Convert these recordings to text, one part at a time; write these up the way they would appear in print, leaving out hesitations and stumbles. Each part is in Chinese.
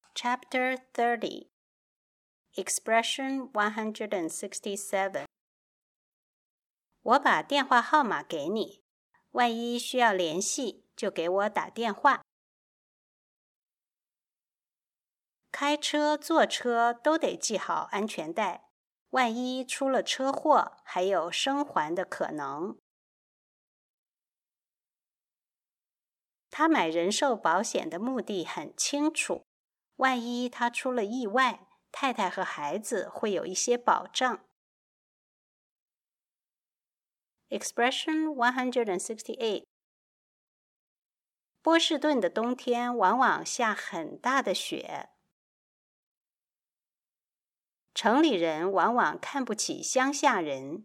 Chapter 30 Expression 167我把电话号码给你，万一需要联系，就给我打电话。开车、坐车都得系好安全带，万一出了车祸，还有生还的可能。他买人寿保险的目的很清楚，万一他出了意外，太太和孩子会有一些保障。Expression 168波士顿的冬天往往下很大的雪。城里人往往看不起乡下人。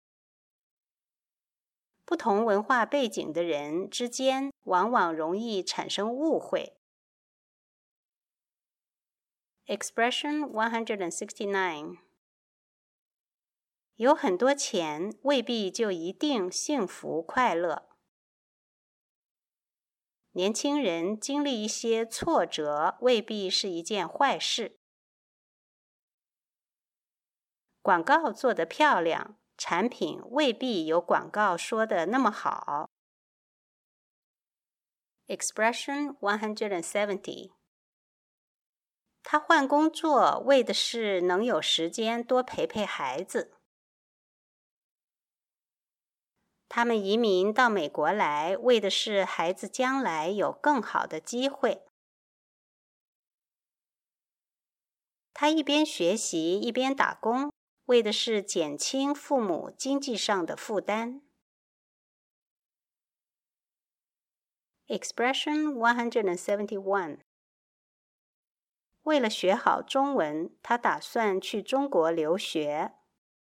不同文化背景的人之间往往容易产生误会。Expression 169有很多钱未必就一定幸福快乐。年轻人经历一些挫折未必是一件坏事。广告做得漂亮，产品未必有广告说的那么好。Expression 170他换工作为的是能有时间多陪陪孩子。他们移民到美国来，为的是孩子将来有更好的机会。他一边学习一边打工，为的是减轻父母经济上的负担。Expression 171为了学好中文，他打算去中国留学。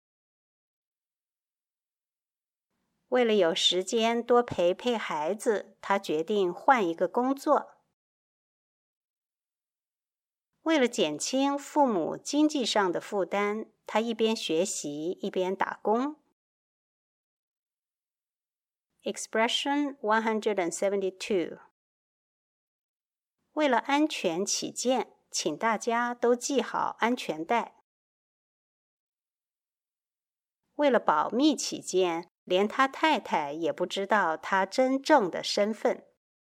为了有时间多陪陪孩子，他决定换一个工作。为了减轻父母经济上的负担，他一边学习一边打工。Expression 172为了安全起见，请大家都系好安全带。为了保密起见，连他太太也不知道他真正的身份。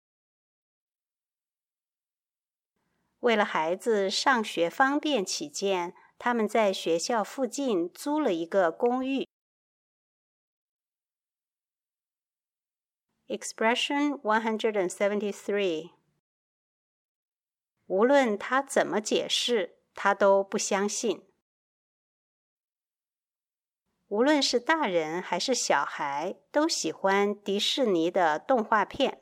为了孩子上学方便起见，他们在学校附近租了一个公寓。Expression 173无论他怎么解释，他都不相信。无论是大人还是小孩，都喜欢迪士尼的动画片。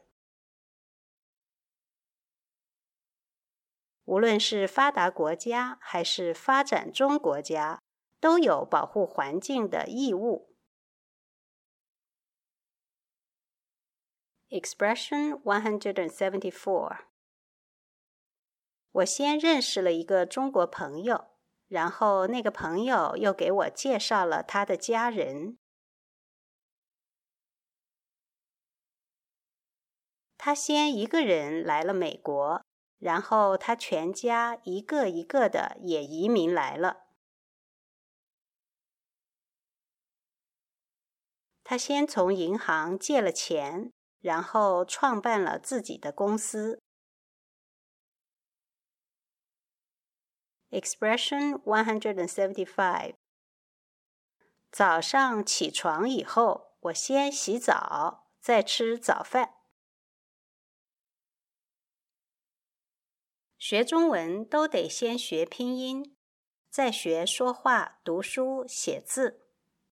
无论是发达国家还是发展中国家，都有保护环境的义务。Expression 174我先认识了一个中国朋友，然后那个朋友又给我介绍了他的家人。他先一个人来了美国，然后他全家一个一个的也移民来了。他先从银行借了钱，然后创办了自己的公司。Expression 175早上起床以后，我先洗澡，再吃早饭。学中文都得先学拼音，再学说话、读书、写字。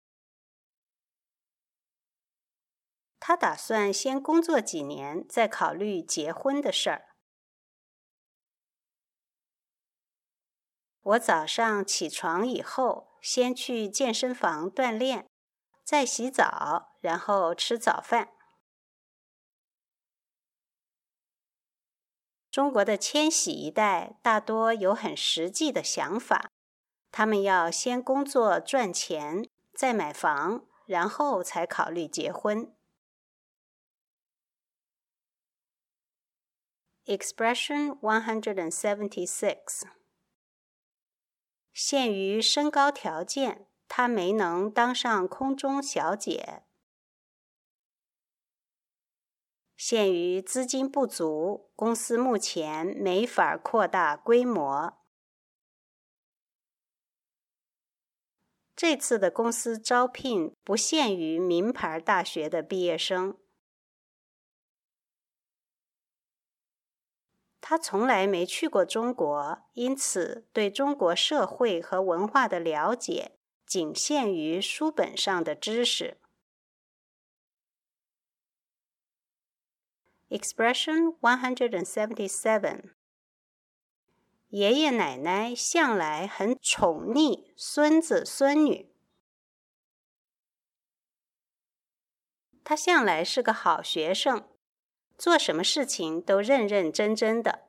他打算先工作几年，再考虑结婚的事儿。我早上起床以后，先去健身房锻炼，再洗澡，然后吃早饭。中国的千禧一代大多有很实际的想法，他们要先工作赚钱，再买房，然后才考虑结婚。 Expression 176. 限于身高条件，她没能当上空中小姐。限于资金不足，公司目前没法扩大规模。这次的公司招聘不限于名牌大学的毕业生。他从来没去过中国，因此对中国社会和文化的了解仅限于书本上的知识。Expression 177. 爷爷奶奶向来很宠溺孙子孙女。他向来是个好学生，做什么事情都认认真真的。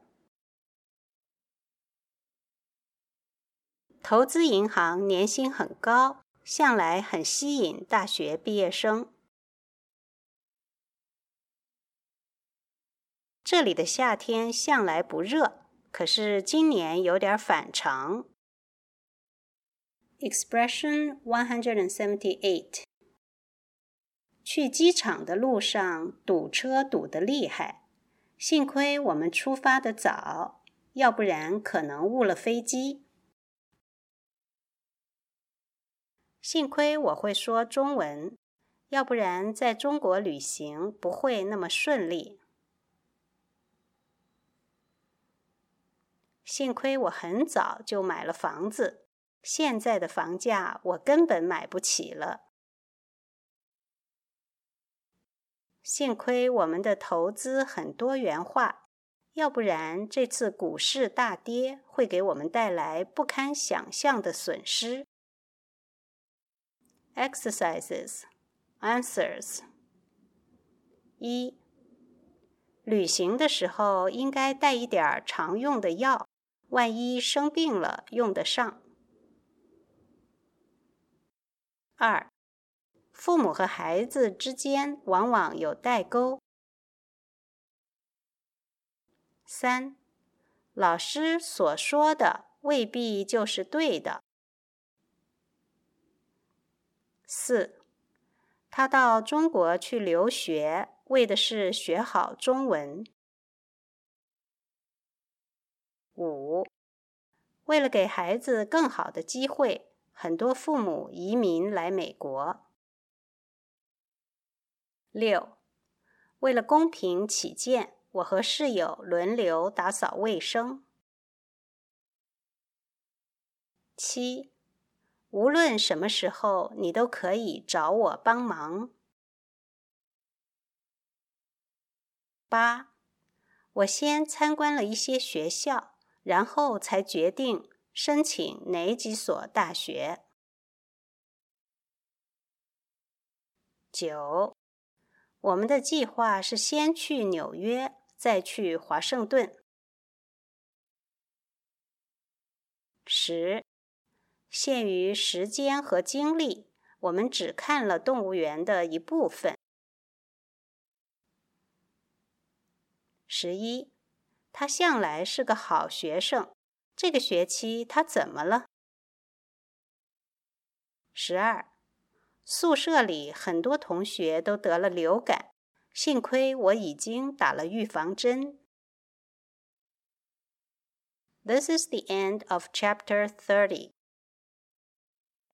投资银行年薪很高，向来很吸引大学毕业生。这里的夏天向来不热，可是今年有点反常。Expression 178. 去机场的路上堵车堵得厉害，幸亏我们出发得早，要不然可能误了飞机。幸亏我会说中文，要不然在中国旅行不会那么顺利。幸亏我很早就买了房子，现在的房价我根本买不起了。幸亏我们的投资很多元化，要不然这次股市大跌会给我们带来不堪想象的损失。Exercises. Answers. 1. 旅行的时候应该带一点常用的药，万一生病了用得上。2. 父母和孩子之间往往有代沟。3. 老师所说的未必就是对的。4. 他到中国去留学，为的是学好中文。5. 为了给孩子更好的机会，很多父母移民来美国。6. 为了公平起见，我和室友轮流打扫卫生。7. 无论什么时候，你都可以找我帮忙。8. 我先参观了一些学校，然后才决定申请哪几所大学。9. 我们的计划是先去纽约，再去华盛顿。10. 限于时间和精力，我们只看了动物园的一部分。11. 他向来是个好学生，这个学期他怎么了？12. 宿舍里很多同学都得了流感，幸亏我已经打了预防针。This is the end of chapter 30.